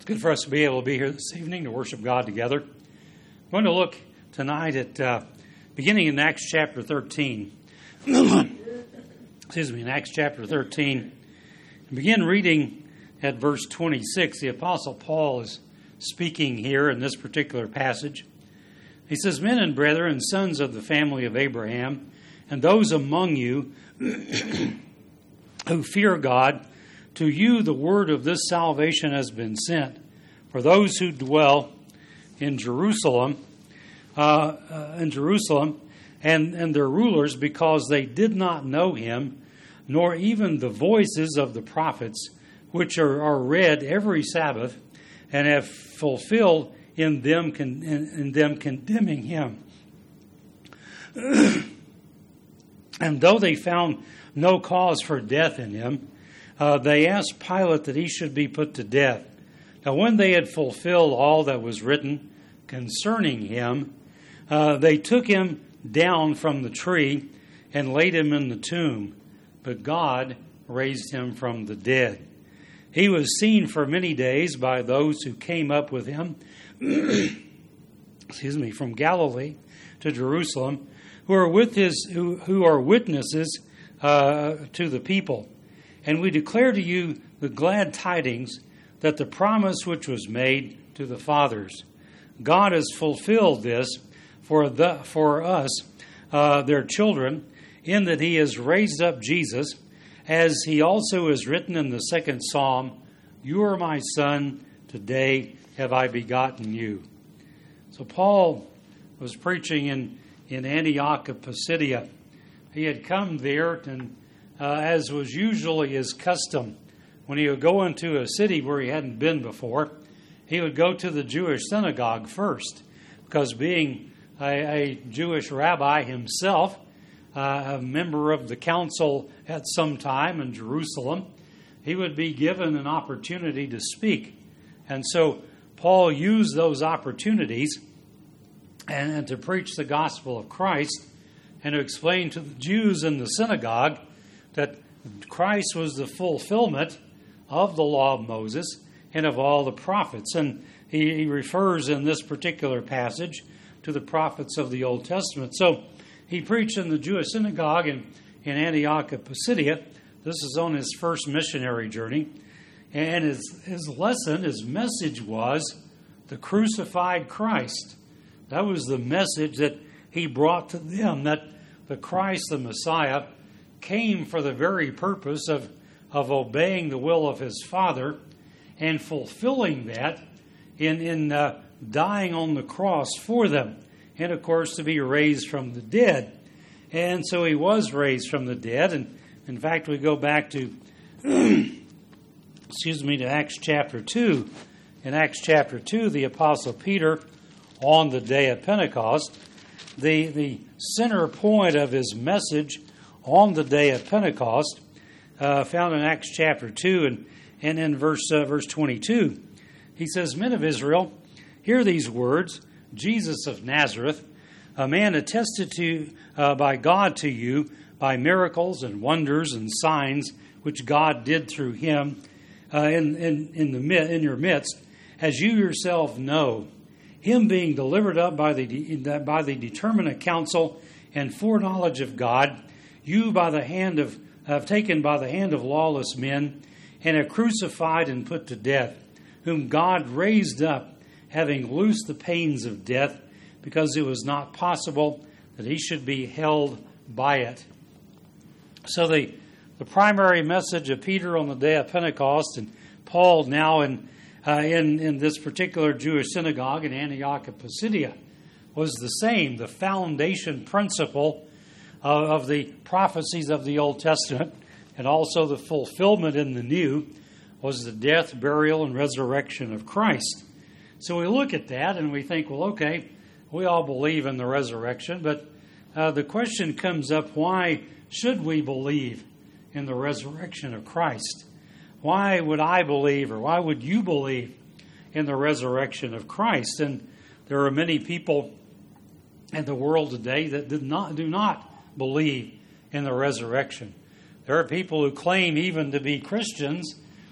Good for us to be able to be here this evening to worship God together. I'm going to look tonight at beginning in Acts chapter 13. In Acts chapter 13. And begin reading at verse 26. The Apostle Paul is speaking here in this particular passage. He says, "Men and brethren, sons of the family of Abraham, and those among you who fear God, to you the word of this salvation has been sent. For those who dwell in Jerusalem, and their rulers, because they did not know him, nor even the voices of the prophets, which are read every Sabbath, and have fulfilled in them condemning him. And though they found no cause for death in him, they asked Pilate that he should be put to death. Now when they had fulfilled all that was written concerning him, they took him down from the tree and laid him in the tomb. But God raised him from the dead. He was seen for many days by those who came up with him from Galilee to Jerusalem, who are witnesses to the people. And we declare to you the glad tidings that the promise which was made to the fathers. God has fulfilled this for us, their children, in that he has raised up Jesus, as he also is written in the second Psalm, 'You are my son, today have I begotten you.'" So Paul was preaching in Antioch of Pisidia. He had come there, and as was usually his custom, when he would go into a city where he hadn't been before, he would go to the Jewish synagogue first, because being a Jewish rabbi himself, a member of the council at some time in Jerusalem, he would be given an opportunity to speak. And so Paul used those opportunities and to preach the gospel of Christ and to explain to the Jews in the synagogue that Christ was the fulfillment of the law of Moses and of all the prophets. And he refers in this particular passage to the prophets of the Old Testament. So he preached in the Jewish synagogue in Antioch of Pisidia. This is on his first missionary journey. And his message was the crucified Christ. That was the message that he brought to them, that the Christ, the Messiah, came for the very purpose of obeying the will of his Father and fulfilling that in dying on the cross for them. And, of course, to be raised from the dead. And so he was raised from the dead. And, in fact, we go back to, to Acts chapter 2. In Acts chapter 2, the Apostle Peter, on the day of Pentecost, the center point of his message on the day of Pentecost, found in Acts chapter 2 and in verse 22. He says, "Men of Israel, hear these words. Jesus of Nazareth, a man attested to by God to you by miracles and wonders and signs which God did through him in your midst, as you yourself know, him being delivered up by the determinate counsel and foreknowledge of God, you have taken by the hand of lawless men, and have crucified and put to death, whom God raised up, having loosed the pains of death, because it was not possible that he should be held by it." So the primary message of Peter on the day of Pentecost, and Paul now in this particular Jewish synagogue in Antioch of Pisidia, was the same. The foundation principle of the prophecies of the Old Testament, and also the fulfillment in the New, was the death, burial, and resurrection of Christ. So we look at that and we think, well, okay, we all believe in the resurrection, but the question comes up, why should we believe in the resurrection of Christ? Why would I believe, or why would you believe in the resurrection of Christ? And there are many people in the world today that do not believe in the resurrection. There are people who claim even to be Christians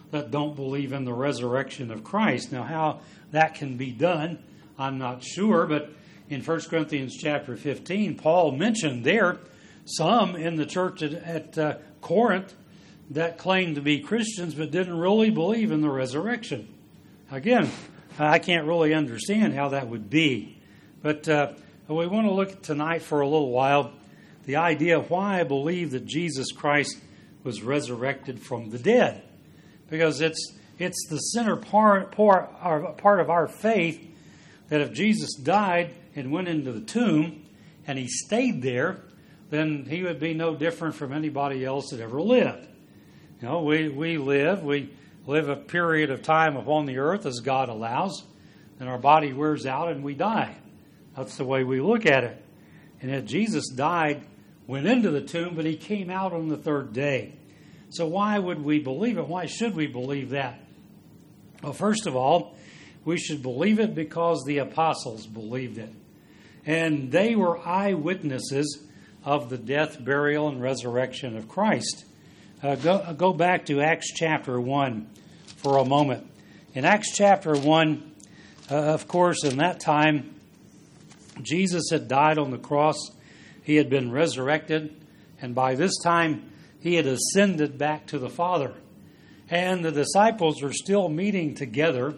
that don't believe in the resurrection of Christ. Now, how that can be done, I'm not sure, but in 1 Corinthians chapter 15, Paul mentioned there some in the church at Corinth that claimed to be Christians but didn't really believe in the resurrection. Again, I can't really understand how that would be. But we want to look tonight for a little while the idea of why I believe that Jesus Christ was resurrected from the dead. Because it's the center part of our faith that if Jesus died and went into the tomb and he stayed there, then he would be no different from anybody else that ever lived. You know, we live a period of time upon the earth as God allows, and our body wears out and we die. That's the way we look at it. And yet Jesus died, went into the tomb, but he came out on the third day. So why would we believe it? Why should we believe that? Well, first of all, we should believe it because the apostles believed it. And they were eyewitnesses of the death, burial, and resurrection of Christ. Go back to Acts chapter 1 for a moment. In Acts chapter 1, of course, in that time, Jesus had died on the cross. He had been resurrected. And by this time, he had ascended back to the Father. And the disciples are still meeting together.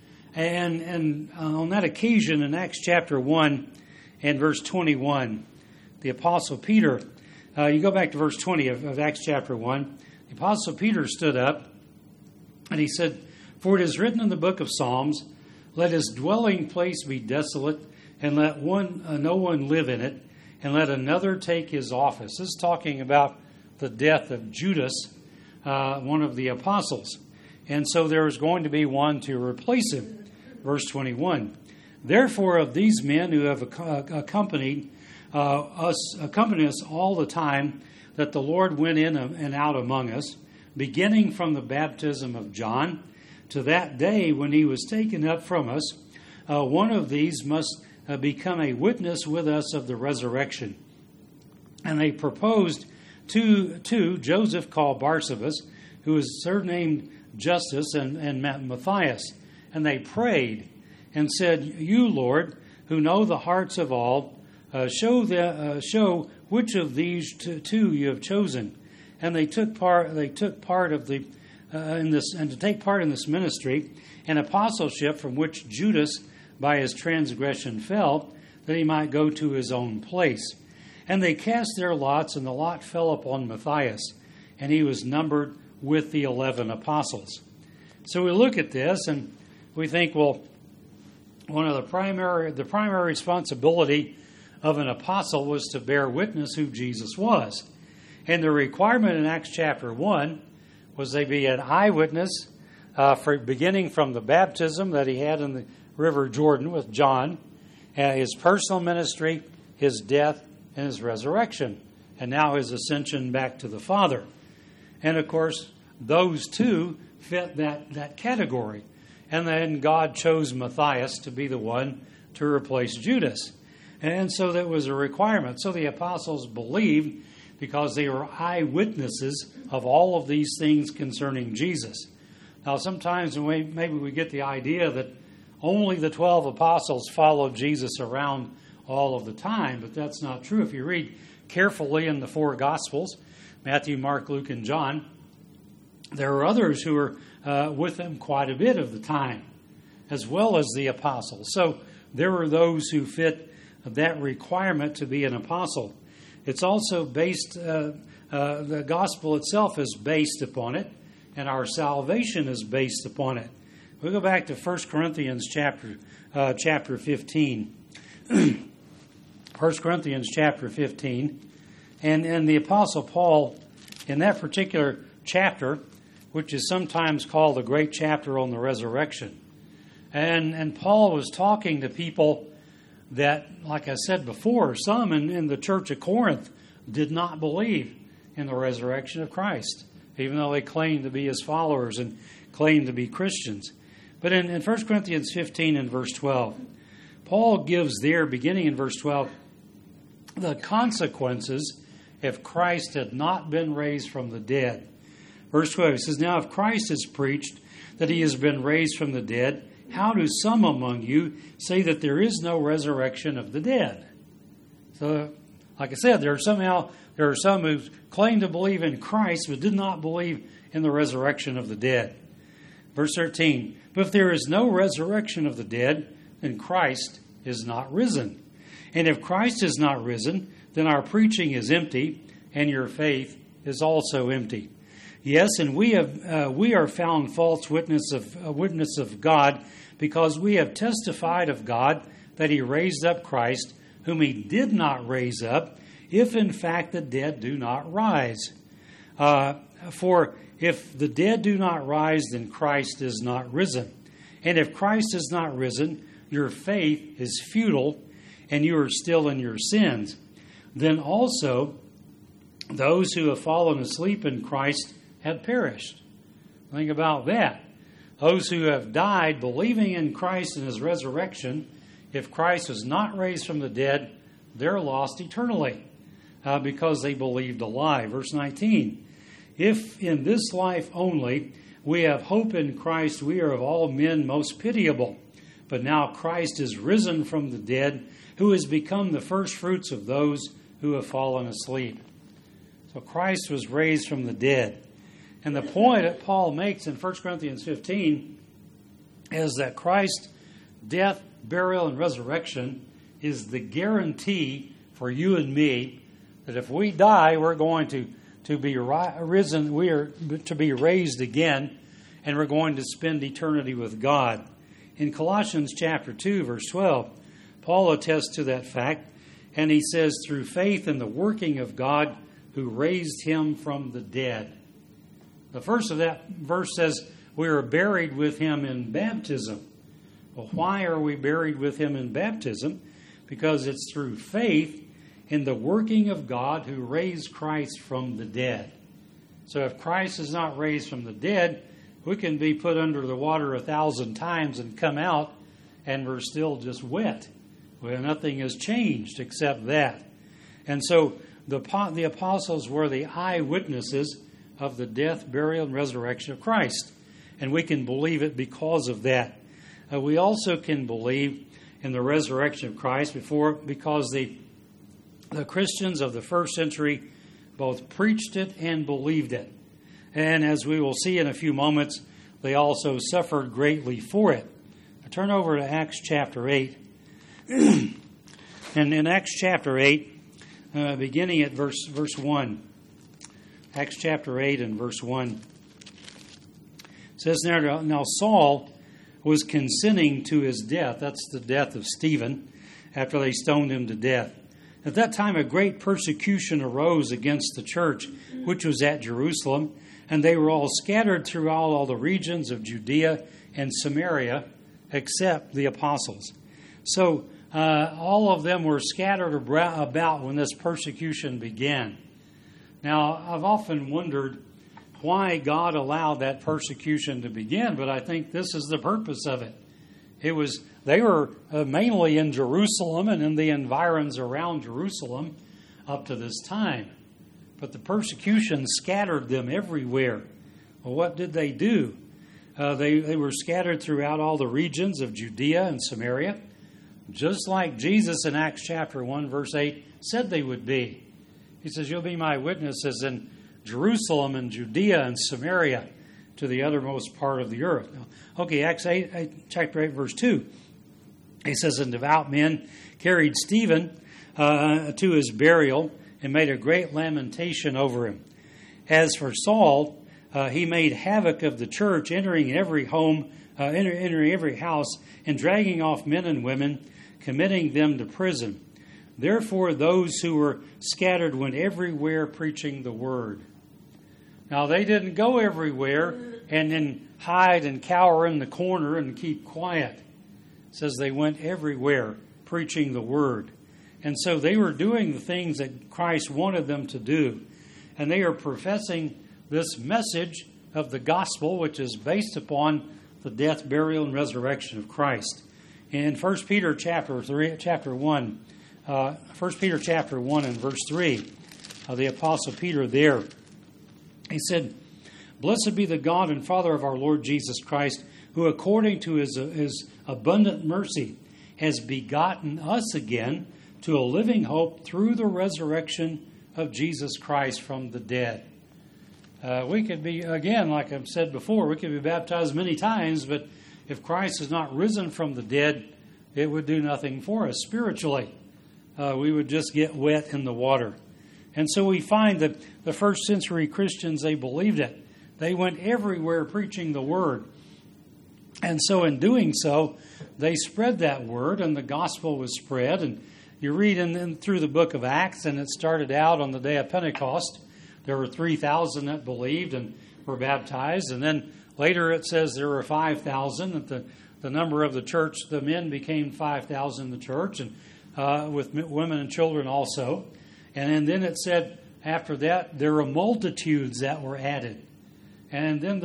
And on that occasion, in Acts chapter 1 and verse 21, the Apostle Peter, you go back to verse 20 of Acts chapter 1, the Apostle Peter stood up and he said, "For it is written in the book of Psalms, let his dwelling place be desolate, and let no one live in it, and let another take his office." This is talking about the death of Judas, one of the apostles. And so there is going to be one to replace him. Verse 21, "Therefore of these men who have accompanied us all the time that the Lord went in and out among us, beginning from the baptism of John to that day when he was taken up from us, one of these must become a witness with us of the resurrection." And they proposed to Joseph called Barsabas, who was surnamed Justus, and Matthias. And they prayed and said, "You, Lord, who know the hearts of all, show which of these two you have chosen." And they took part of the in this, and to take part in this ministry and apostleship, from which Judas by his transgression fell, that he might go to his own place. And they cast their lots, and the lot fell upon Matthias, and he was numbered with the 11 apostles. So we look at this and we think, well, the primary responsibility of an apostle was to bear witness who Jesus was. And the requirement in Acts chapter 1 was they be an eyewitness beginning from the baptism that he had in the river Jordan with John, his personal ministry, his death, and his resurrection, and now his ascension back to the Father. And of course, those two fit that category. And then God chose Matthias to be the one to replace Judas. And so that was a requirement. So the apostles believed because they were eyewitnesses of all of these things concerning Jesus. Now, sometimes maybe we get the idea that only the 12 apostles followed Jesus around all of the time, but that's not true. If you read carefully in the four Gospels, Matthew, Mark, Luke, and John, there are others who were with them quite a bit of the time, as well as the apostles. So there are those who fit that requirement to be an apostle. It's also based, the gospel itself is based upon it, and our salvation is based upon it. We'll go back to 1 Corinthians chapter 15. 1 Corinthians chapter 15. And the Apostle Paul, in that particular chapter, which is sometimes called the great chapter on the resurrection. And Paul was talking to people that, like I said before, some in the church of Corinth did not believe in the resurrection of Christ, even though they claimed to be his followers and claimed to be Christians. But in 1 Corinthians 15 and verse 12, Paul gives there, beginning in verse 12, the consequences if Christ had not been raised from the dead. Verse 12, he says, "Now if Christ is preached that he has been raised from the dead, how do some among you say that there is no resurrection of the dead?" So, like I said, there are some who claim to believe in Christ but did not believe in the resurrection of the dead. Verse 13, "But if there is no resurrection of the dead, then Christ is not risen. And if Christ is not risen, then our preaching is empty, and your faith is also empty. Yes, and we are found false witness of God, because we have testified of God that he raised up Christ, whom he did not raise up, if in fact the dead do not rise. For if the dead do not rise, then Christ is not risen. And if Christ is not risen, your faith is futile, and you are still in your sins. Then also those who have fallen asleep in Christ have perished." Think about that. Those who have died believing in Christ and his resurrection, if Christ was not raised from the dead, they're lost eternally because they believed a lie. Verse 19, "If in this life only we have hope in Christ, we are of all men most pitiable. But now Christ is risen from the dead, who has become the firstfruits of those who have fallen asleep." So Christ was raised from the dead. And the point that Paul makes in 1 Corinthians 15 is that Christ's death, burial, and resurrection is the guarantee for you and me that if we die, we're going to be risen, we are to be raised again, and we're going to spend eternity with God. In Colossians chapter 2, verse 12, Paul attests to that fact, and he says, "Through faith in the working of God who raised him from the dead." The first of that verse says, we are buried with him in baptism. Well, why are we buried with him in baptism? Because it's through faith in the working of God who raised Christ from the dead. So if Christ is not raised from the dead, we can be put under the water 1,000 times and come out, and we're still just wet. Well, nothing has changed except that. And so the apostles were the eyewitnesses of the death, burial, and resurrection of Christ. And we can believe it because of that. We also can believe in the resurrection of Christ because the Christians of the first century both preached it and believed it. And as we will see in a few moments, they also suffered greatly for it. I turn over to Acts chapter 8. And in Acts chapter 8, beginning at verse 1, Acts chapter 8 and verse 1, it says, Now Saul was consenting to his death. That's the death of Stephen, after they stoned him to death. At that time, a great persecution arose against the church, which was at Jerusalem, and they were all scattered throughout all the regions of Judea and Samaria, except the apostles. So all of them were scattered about when this persecution began. Now, I've often wondered why God allowed that persecution to begin, but I think this is the purpose of it. They were mainly in Jerusalem and in the environs around Jerusalem up to this time. But the persecution scattered them everywhere. Well, what did they do? They were scattered throughout all the regions of Judea and Samaria, just like Jesus in Acts chapter 1, verse 8 said they would be. He says, "You'll be my witnesses in Jerusalem and Judea and Samaria to the uttermost part of the earth." Okay, Acts 8, chapter 8, verse 2. He says, "And devout men carried Stephen to his burial and made a great lamentation over him. As for Saul, he made havoc of the church, entering every home, entering every house, and dragging off men and women, committing them to prison. Therefore, those who were scattered went everywhere preaching the word." Now, they didn't go everywhere and then hide and cower in the corner and keep quiet. It says they went everywhere preaching the word. And so they were doing the things that Christ wanted them to do. And they are professing this message of the gospel, which is based upon the death, burial, and resurrection of Christ. In 1 Peter chapter 1 and verse 3, the Apostle Peter there, he said, Blessed be the God and Father of our Lord Jesus Christ, who according to his abundant mercy has begotten us again to a living hope through the resurrection of Jesus Christ from the dead. We could be, again, like I've said before, we could be baptized many times, but if Christ is not risen from the dead, it would do nothing for us spiritually. We would just get wet in the water. And so we find that the first century Christians, they believed it. They went everywhere preaching the word. And so in doing so, they spread that word, and the gospel was spread. And you read through the book of Acts, and it started out on the day of Pentecost. There were 3,000 that believed and were baptized. And then later it says there were 5,000. That the number of the church, the men became 5,000 in the church, and with women and children also. And then it said after that there were multitudes that were added. And then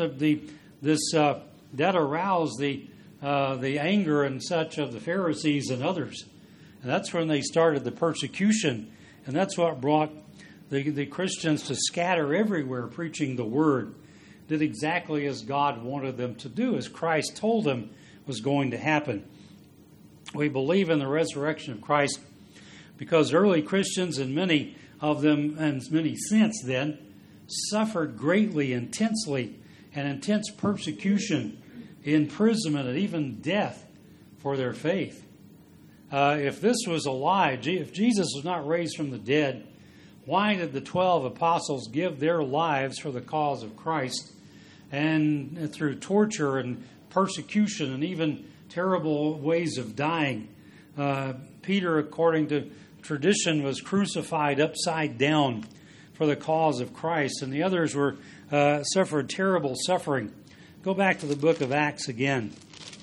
that aroused the anger and such of the Pharisees and others. And that's when they started the persecution. And that's what brought the Christians to scatter everywhere preaching the word. Did exactly as God wanted them to do, as Christ told them was going to happen. We believe in the resurrection of Christ because early Christians, and many of them, and many since then, suffered greatly, intensely, and intense persecution, imprisonment, and even death for their faith. If this was a lie, if Jesus was not raised from the dead, why did the 12 apostles give their lives for the cause of Christ, and through torture and persecution and even terrible ways of dying? Peter, according to tradition, was crucified upside down for the cause of Christ, and the others were suffered terrible suffering. Go back to the book of Acts again,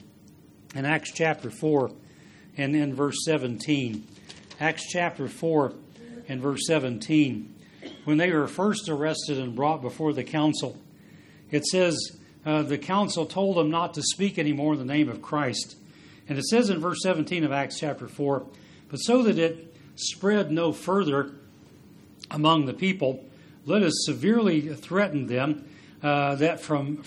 in Acts chapter 4 and in verse 17. Acts chapter 4 and verse 17. When they were first arrested and brought before the council, it says the council told them not to speak anymore in the name of Christ. And it says in verse 17 of Acts chapter 4, but so that it spread no further among the people, let us severely threaten them that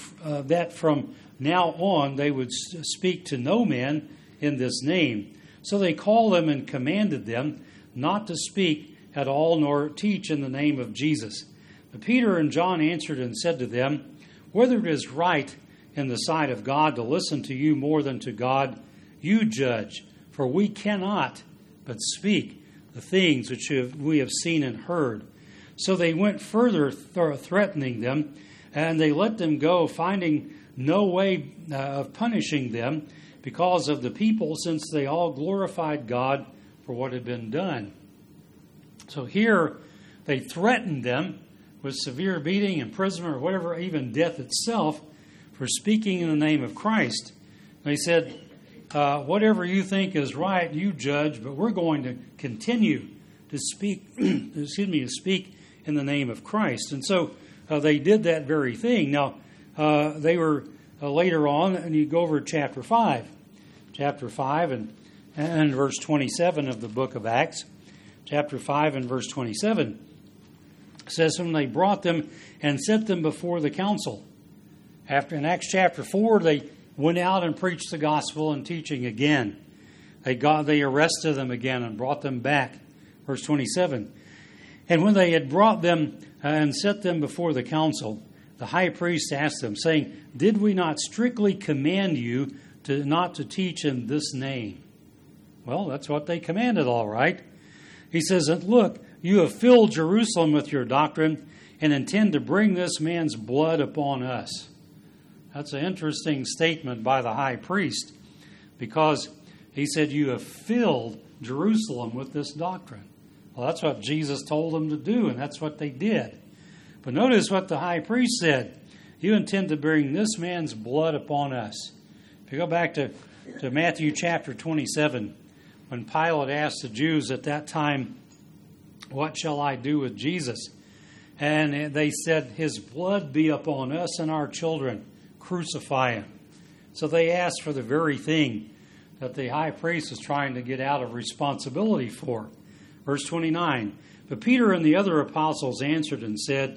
from now on they would speak to no man in this name. So they called them and commanded them not to speak at all nor teach in the name of Jesus. But Peter and John answered and said to them, whether it is right in the sight of God to listen to you more than to God, you judge, for we cannot but speak the things which we have seen and heard. So they went further threatening them, and they let them go, finding no way of punishing them because of the people, since they all glorified God for what had been done. So here they threatened them with severe beating, imprisonment, or whatever, even death itself, for speaking in the name of Christ. They said, whatever you think is right, you judge, but we're going to continue to speak, to speak in the name of Christ. And so they did that very thing. Now, they were later on, and you go over to chapter 5 and verse 27 of the book of Acts. Chapter 5 and verse 27 says, when they brought them and set them before the council. After in Acts chapter 4, they went out and preached the gospel and teaching again. They arrested them again and brought them back. Verse 27. And when they had brought them and set them before the council, the high priest asked them, saying, did we not strictly command you not to teach in this name? Well, that's what they commanded, all right. He says, look, you have filled Jerusalem with your doctrine and intend to bring this man's blood upon us. That's an interesting statement by the high priest, because he said, you have filled Jerusalem with this doctrine. Well, that's what Jesus told them to do, and that's what they did. But notice what the high priest said. You intend to bring this man's blood upon us. If you go back to Matthew chapter 27, when Pilate asked the Jews at that time, what shall I do with Jesus? And they said, his blood be upon us and our children. Crucify him. So they asked for the very thing that the high priest was trying to get out of responsibility for. Verse 29, but Peter and the other apostles answered and said,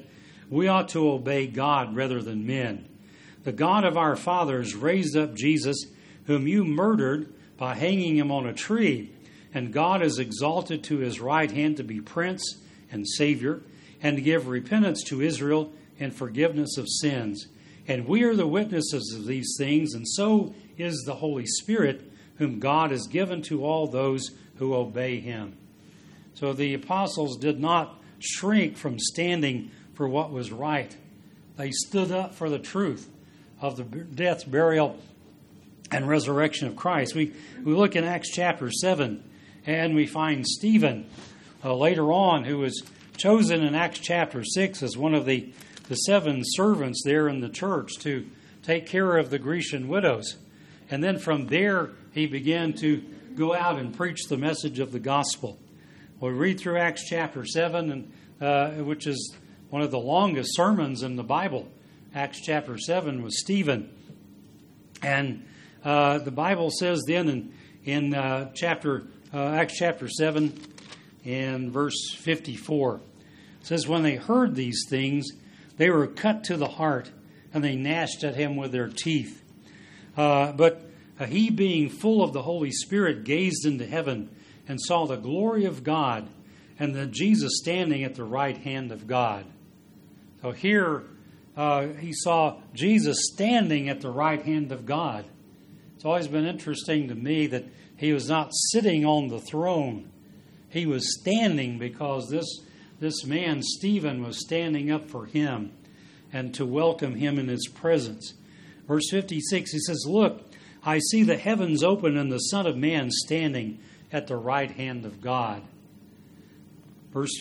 we ought to obey God rather than men. The God of our fathers raised up Jesus, whom you murdered by hanging him on a tree. And God has exalted to his right hand to be Prince and Savior, and to give repentance to Israel and forgiveness of sins. And we are the witnesses of these things, and so is the Holy Spirit, whom God has given to all those who obey him. So the apostles did not shrink from standing for what was right. They stood up for the truth of the death, burial, and resurrection of Christ. We look in Acts chapter 7, and we find Stephen later on, who was chosen in Acts chapter 6 as one of the 7 servants there in the church to take care of the Grecian widows. And then from there, he began to go out and preach the message of the gospel. We read through Acts chapter 7, which is one of the longest sermons in the Bible. Acts chapter 7 was Stephen. And the Bible says then in Acts chapter 7 in verse 54, it says, when they heard these things, they were cut to the heart, and they gnashed at him with their teeth. But he, being full of the Holy Spirit, gazed into heaven and saw the glory of God, and the Jesus standing at the right hand of God. So here he saw Jesus standing at the right hand of God. It's always been interesting to me that he was not sitting on the throne. He was standing because this man, Stephen, was standing up for him and to welcome him in his presence. Verse 56, he says, look, I see the heavens open and the Son of Man standing at the right hand of God. Verse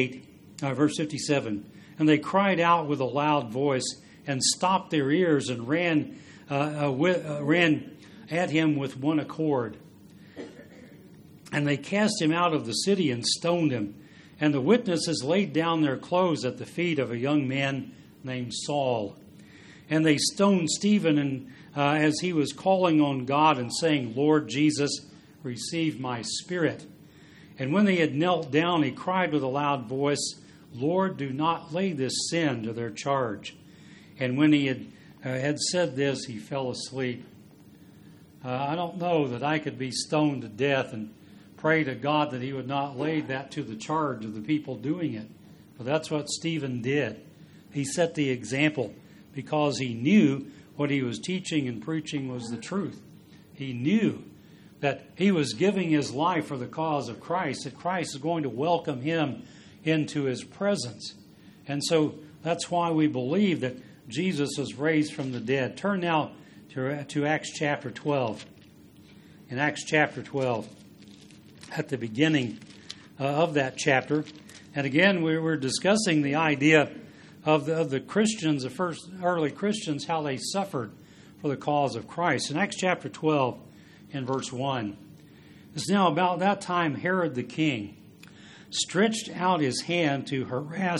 57, and they cried out with a loud voice and stopped their ears and ran at him with one accord. And they cast him out of the city and stoned him. And the witnesses laid down their clothes at the feet of a young man named Saul. And they stoned Stephen as he was calling on God and saying, Lord Jesus, receive my spirit. And when they had knelt down, he cried with a loud voice, Lord, do not lay this sin to their charge. And when he had said this, he fell asleep. I don't know that I could be stoned to death and pray to God that he would not lay that to the charge of the people doing it. But that's what Stephen did. He set the example because he knew what he was teaching and preaching was the truth. He knew that he was giving his life for the cause of Christ, that Christ is going to welcome him into his presence. And so that's why we believe that Jesus was raised from the dead. Turn now to Acts chapter 12. In Acts chapter 12, at the beginning of that chapter, and again we were discussing the idea of the Christians, the first early Christians, how they suffered for the cause of Christ. In Acts chapter 12, in verse 1, it's now about that time Herod the king stretched out his hand to harass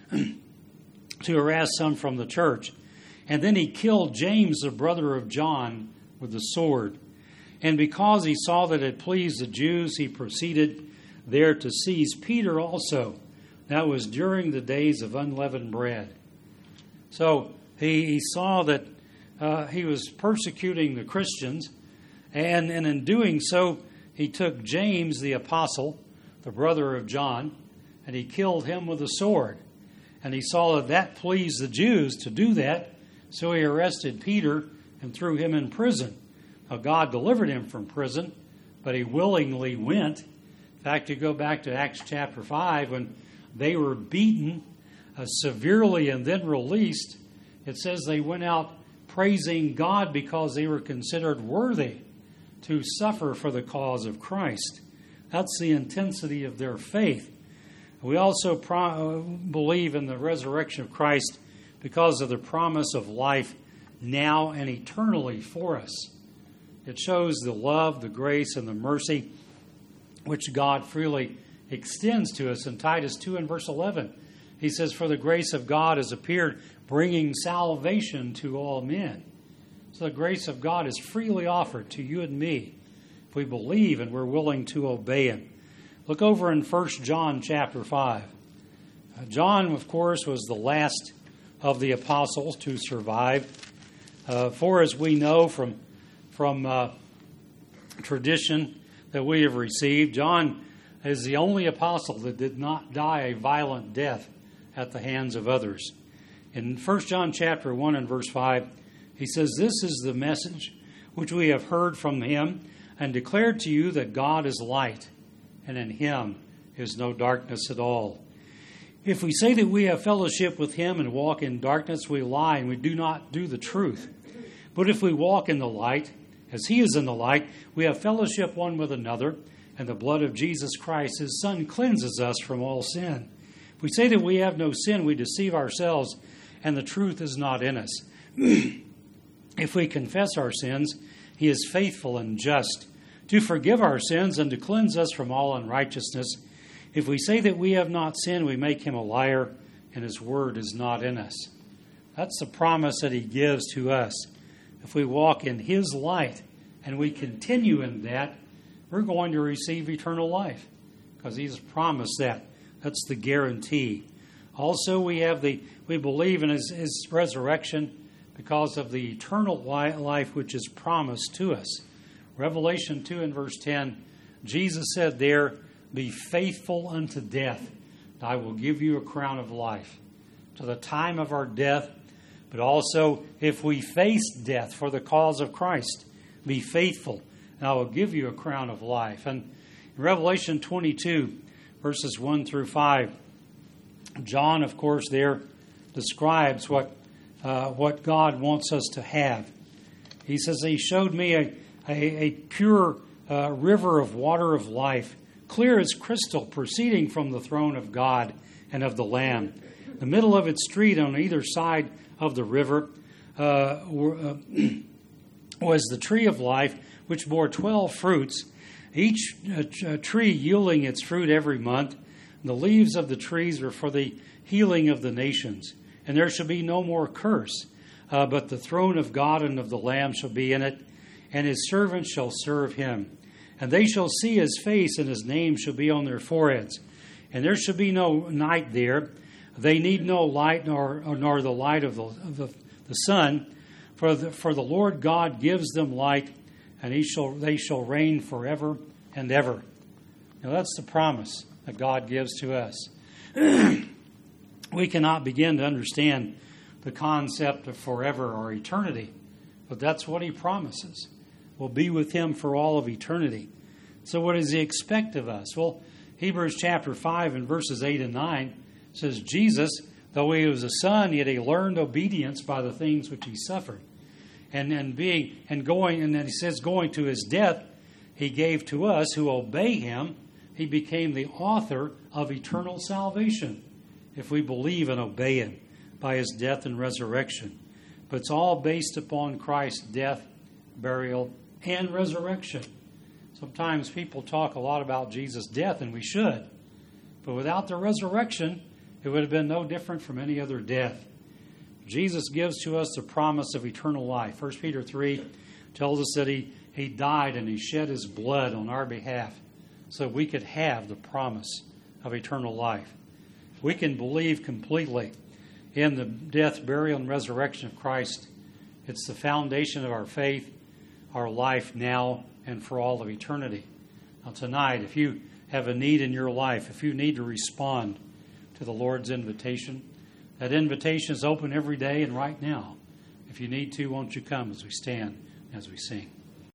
some from the church. And then he killed James, the brother of John, with the sword. And because he saw that it pleased the Jews, he proceeded there to seize Peter also. That was during the days of unleavened bread. So he saw that he was persecuting the Christians, and in doing so, he took James the apostle, the brother of John, and he killed him with a sword. And he saw that pleased the Jews to do that, so he arrested Peter and threw him in prison. Now, God delivered him from prison, but he willingly went. In fact, you go back to Acts chapter 5, when they were beaten severely and then released, it says they went out praising God because they were considered worthy to suffer for the cause of Christ. That's the intensity of their faith. We also believe in the resurrection of Christ because of the promise of life now and eternally for us. It shows the love, the grace, and the mercy which God freely extends to us. In Titus 2 and verse 11, he says, for the grace of God has appeared, bringing salvation to all men. So the grace of God is freely offered to you and me if we believe and we're willing to obey him. Look over in 1 John chapter 5. John, of course, was the last of the apostles to survive. For as we know from tradition that we have received, John is the only apostle that did not die a violent death at the hands of others. In 1 John chapter 1 and verse 5, he says, "This is the message which we have heard from him and declared to you, that God is light, and in him is no darkness at all. If we say that we have fellowship with him and walk in darkness, we lie and we do not do the truth. But if we walk in the light, as he is in the light, we have fellowship one with another, and the blood of Jesus Christ, his Son, cleanses us from all sin. If we say that we have no sin, we deceive ourselves, and the truth is not in us. If we confess our sins, he is faithful and just to forgive our sins and to cleanse us from all unrighteousness. If we say that we have not sinned, we make him a liar, and his word is not in us." That's the promise that he gives to us. If we walk in his light and we continue in that, we're going to receive eternal life, because he's promised that. That's the guarantee. Also, we believe in his resurrection because of the eternal life which is promised to us. Revelation 2 and verse 10, Jesus said there, "Be faithful unto death, and I will give you a crown of life." To the time of our death, but also if we face death for the cause of Christ, be faithful, and I will give you a crown of life. And in Revelation 22, verses 1 through 5, John, of course, there describes what God wants us to have. He says, "He showed me a pure river of water of life, clear as crystal, proceeding from the throne of God and of the Lamb. The middle of its street on either side of the river was the tree of life, which bore 12 fruits, each tree yielding its fruit every month. The leaves of the trees were for the healing of the nations. And there shall be no more curse, but the throne of God and of the Lamb shall be in it, and his servants shall serve him. And they shall see his face, and his name shall be on their foreheads. And there shall be no night there. They need no light, nor the light of the sun, for the Lord God gives them light, and they shall reign forever and ever." Now that's the promise that God gives to us. We cannot begin to understand the concept of forever or eternity, but that's what he promises. We'll be with him for all of eternity. So what does he expect of us? Well, Hebrews chapter 5 and verses 8 and 9 says, "Jesus, though he was a son, yet he learned obedience by the things which he suffered. And then he says, going to his death, he gave to us who obey him, he became the author of eternal salvation, if we believe and obey him by his death and resurrection." But it's all based upon Christ's death, burial, and resurrection. Sometimes people talk a lot about Jesus' death, and we should. But without the resurrection, it would have been no different from any other death. Jesus gives to us the promise of eternal life. 1 Peter 3 tells us that he died and he shed his blood on our behalf so we could have the promise of eternal life. We can believe completely in the death, burial, and resurrection of Christ. It's the foundation of our faith, our life now, and for all of eternity. Now tonight, if you have a need in your life, if you need to respond to the Lord's invitation, that invitation is open every day and right now. If you need to, won't you come as we stand, as we sing?